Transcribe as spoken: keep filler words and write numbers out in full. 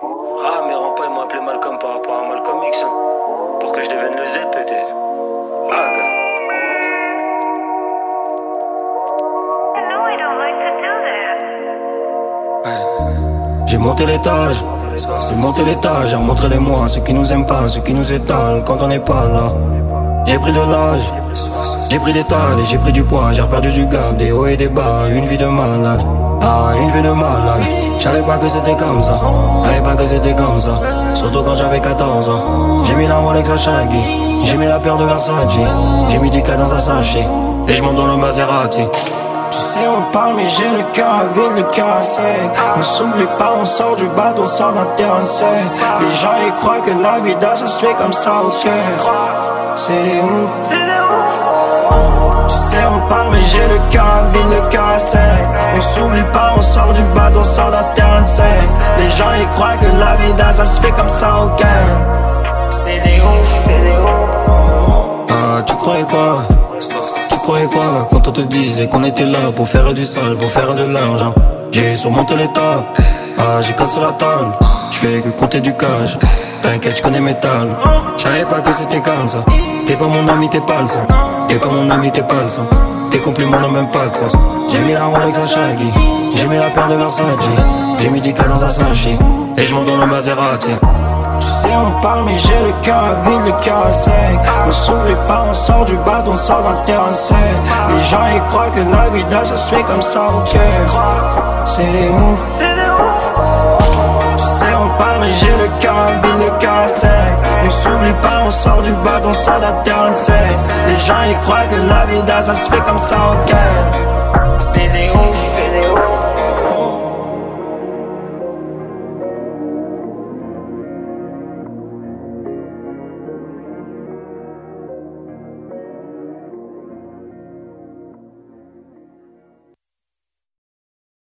Ah, mes remparts, ils m'ont appelé Malcolm par rapport à Malcolm X, hein. Pour que je devienne le Z, peut-être. Ah, gars. J'ai monté l'étage, c'est monter l'étage, j'ai remontré les mois, ceux qui nous aiment pas, ceux qui nous étalent quand on n'est pas là. J'ai pris de l'âge, j'ai pris des talles et j'ai pris du poids, j'ai reperdu du gab, des hauts et des bas, une vie de malade. Ah, une vie de malade. J'savais pas que c'était comme ça, j'savais pas que c'était comme ça. Surtout quand j'avais quatorze ans. J'ai mis la Rolex à Shaggy, j'ai mis la paire de Versace, j'ai mis du cas dans un sachet et je monte dans le Maserati. Tu sais on parle mais j'ai le cœur à vide, le cœur à sec. On s'oublie pas, on sort du bateau, on sort d'un terrain sec. Les gens ils croient que la vida ça se fait comme ça, ok. C'est des ouf, c'est des ouf. Tu sais on parle mais j'ai le cœur à vide, le cœur à sec. On s'oublie pas, on sort du bateau, on sort d'un terrain sec. Les gens ils croient que la vida ça se fait comme ça, ok. C'est des ouf, c'est des ouf. Ah tu croyais quoi? Tu croyais quoi quand on te disait qu'on était là pour faire du sale, pour faire de l'argent? J'ai surmonté les tops, ah j'ai cassé la table. J'fais que compter du cash, t'inquiète j'connais mes tables. J'savais pas que c'était comme ça. T'es pas mon ami, t'es pas le sang. T'es pas mon ami, t'es pas le sang. Tes compliments n'ont même pas de sens. J'ai mis la Rolex à Shaggy, j'ai mis la paire de Versace, j'ai mis du cas dans un sachet et je monte dans le Maserati. Tu sais on parle mais j'ai le cœur à vide, le cœur à sec. On s'oublie pas, on sort du bateau, on sort d'un terrain sec. Les gens ils croient que la vida ça se fait comme ça, ok. C'est des ouf, c'est des ouf. Tu sais on parle mais j'ai le cœur à vide, le cœur à sec. On s'oublie pas, on sort du bateau, on sort d'un terrain sec. Les gens ils croient que la vida ça se fait comme ça, ok. C'est des ouf.